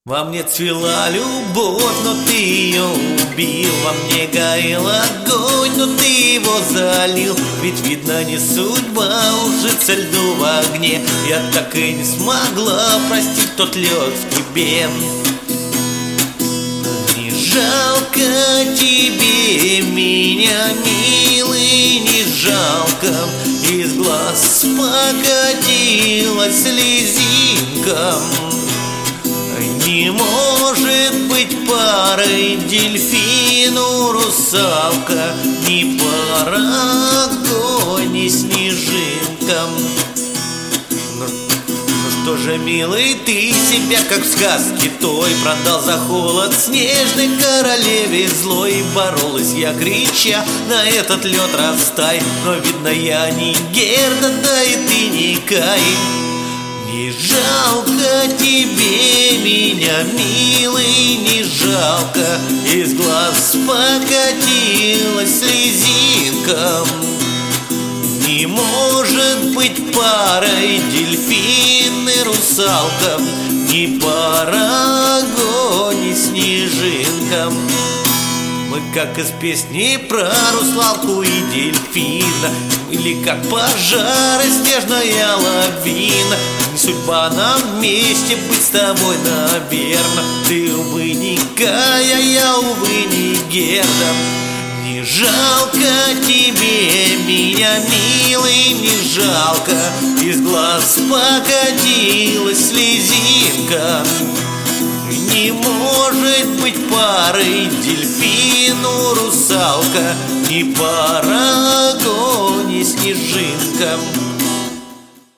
Во мне цвела любовь, но ты ее убил. Во мне горел огонь, но ты его залил. Ведь видно не судьба ужиться льду в огне. Я так и не смогла простить тот лед в тебе. Не жалко тебе меня, милый, не жалко. Из глаз покатилась слезинка. Не может быть парой дельфину русалка, ни пара огонь, ни снежинка. Ну что же, милый, ты себя, как в сказке той, продал за холод снежной королеве злой. Боролась я, крича: на этот лед растай. Но видно, я не Герда, да и ты не Кай. Не жалко тебе меня, милый, не жалко. Из глаз покатилась слезинка. Не может быть парой дельфин и русалка, ни пара огонь и снежинка. Мы как из песни про русалку и дельфина, или как пожар и снежная лавина. Не судьба нам вместе быть с тобой, наверно. Ты, увы, не Кая, я, увы, не Герда. Не жалко тебе меня, милый, не жалко. Из глаз покатилась слезинка. Не может быть парой дельфину русалка, ни пара огонь и снежинка.